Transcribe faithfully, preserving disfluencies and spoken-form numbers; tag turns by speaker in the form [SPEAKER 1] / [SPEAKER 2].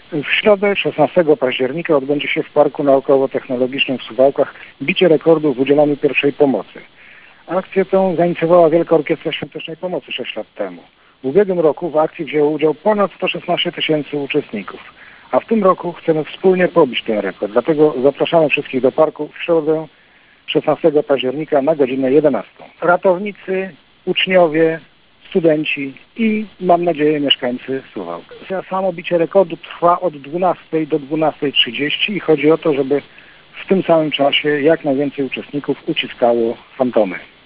[SPEAKER 1] W środę szesnastego października odbędzie się w Parku Naukowo-Technologicznym w Suwałkach bicie rekordu w udzielaniu pierwszej pomocy. Akcję tę zainicjowała Wielka Orkiestra Świątecznej Pomocy sześć lat temu. W ubiegłym roku w akcji wzięło udział ponad sto szesnaście tysięcy uczestników, a w tym roku chcemy wspólnie pobić ten rekord. Dlatego zapraszamy wszystkich do parku w środę szesnastego października na godzinę jedenastą. Ratownicy, uczniowie, studenci i, mam nadzieję, mieszkańcy Suwałk. Samo bicie rekordu trwa od dwunastej do dwunastej trzydzieści i chodzi o to, żeby w tym samym czasie jak najwięcej uczestników uciskało fantomy.